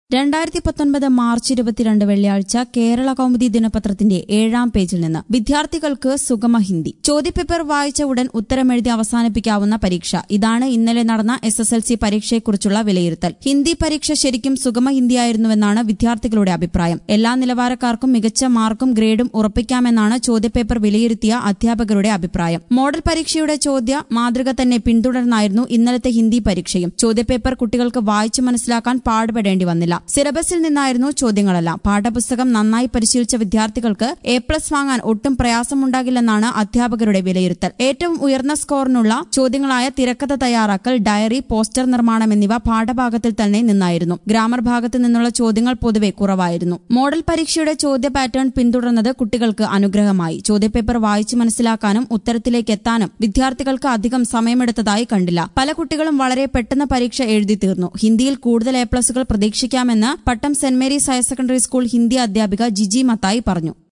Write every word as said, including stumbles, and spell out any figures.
രണ്ടായിരത്തി പത്തൊൻപത് മാർച്ച് ഇരുപത്തിരണ്ട് വെള്ളിയാഴ്ച കേരള കൗമുദി ദിനപത്രത്തിന്റെ ഏഴാം പേജിൽ നിന്ന് വിദ്യാർത്ഥികൾക്ക് സുഗമ ഹിന്ദി ചോദ്യപേപ്പർ വായിച്ച ഉടൻ ഉത്തരമെഴുതി അവസാനിപ്പിക്കാവുന്ന പരീക്ഷ. ഇതാണ് ഇന്നലെ നടന്ന എസ് എസ് എൽ സി പരീക്ഷയെക്കുറിച്ചുള്ള വിലയിരുത്തൽ. ഹിന്ദി പരീക്ഷ ശരിക്കും സുഗമ ഹിന്ദിയായിരുന്നുവെന്നാണ് വിദ്യാർത്ഥികളുടെ അഭിപ്രായം. എല്ലാ നിലവാരക്കാർക്കും മികച്ച മാർക്കും ഗ്രേഡും ഉറപ്പിക്കാമെന്നാണ് ചോദ്യപേപ്പർ വിലയിരുത്തിയ അധ്യാപകരുടെ അഭിപ്രായം. മോഡൽ പരീക്ഷയുടെ ചോദ്യ മാതൃക തന്നെ പിന്തുടർന്നായിരുന്നു ഇന്നലത്തെ ഹിന്ദി പരീക്ഷയും. ചോദ്യപേപ്പർ കുട്ടികൾക്ക് വായിച്ചു മനസ്സിലാക്കാൻ പാടുപെടേണ്ടി വന്നില്ല. സിലബസിൽ നിന്നായിരുന്നു ചോദ്യങ്ങളെല്ലാം. പാഠപുസ്തകം നന്നായി പരിശീലിച്ച വിദ്യാർത്ഥികൾക്ക് എ പ്ലസ് വാങ്ങാൻ ഒട്ടും പ്രയാസമുണ്ടാകില്ലെന്നാണ് അധ്യാപകരുടെ വിലയിരുത്തൽ. ഏറ്റവും ഉയർന്ന സ്കോറിനുള്ള ചോദ്യങ്ങളായ തിരക്കഥ തയ്യാറാക്കൽ, ഡയറി, പോസ്റ്റർ നിർമ്മാണം എന്നിവ പാഠഭാഗത്തിൽ തന്നെ നിന്നായിരുന്നു. ഗ്രാമർ ഭാഗത്ത് നിന്നുള്ള ചോദ്യങ്ങൾ പൊതുവെ കുറവായിരുന്നു. മോഡൽ പരീക്ഷയുടെ ചോദ്യ പാറ്റേൺ പിന്തുടർന്നത് കുട്ടികൾക്ക് അനുഗ്രഹമായി. ചോദ്യപേപ്പർ വായിച്ചു മനസ്സിലാക്കാനും ഉത്തരത്തിലേക്ക് എത്താനും വിദ്യാർത്ഥികൾക്ക് അധികം സമയമെടുത്തതായി കണ്ടില്ല. പല കുട്ടികളും വളരെ പെട്ടെന്ന് പരീക്ഷ എഴുതി തീർന്നു. ഹിന്ദിയിൽ കൂടുതൽ എ പ്ലസുകൾ പ്രതീക്ഷിക്കാം െന്ന് Pattom saint Mary's higher secondary school Hindi അധ്യാപിക ജിജി മത്തായി പറഞ്ഞു.